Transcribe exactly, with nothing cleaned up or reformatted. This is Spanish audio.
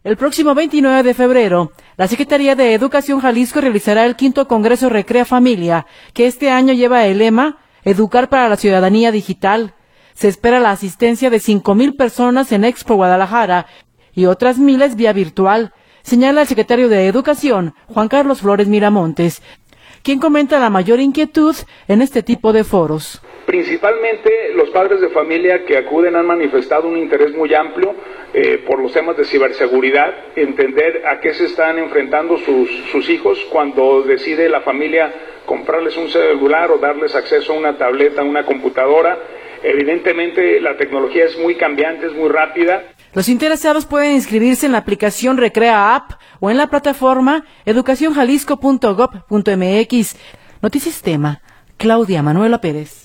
El próximo veintinueve de febrero, la Secretaría de Educación Jalisco realizará el quinto Congreso Recrea Familia, que este año lleva el lema Educar para la Ciudadanía Digital. Se espera la asistencia de cinco mil personas en Expo Guadalajara y otras miles vía virtual, señala el secretario de Educación, Juan Carlos Flores Miramontes, quien comenta la mayor inquietud en este tipo de foros. Principalmente los padres de familia que acuden han manifestado un interés muy amplio eh, por los temas de ciberseguridad, entender a qué se están enfrentando sus, sus hijos cuando decide la familia comprarles un celular o darles acceso a una tableta, a una computadora. Evidentemente la tecnología es muy cambiante, es muy rápida. Los interesados pueden inscribirse en la aplicación Recrea App o en la plataforma educación jalisco punto gob punto m x. Noticias Tema, Claudia Manuela Pérez.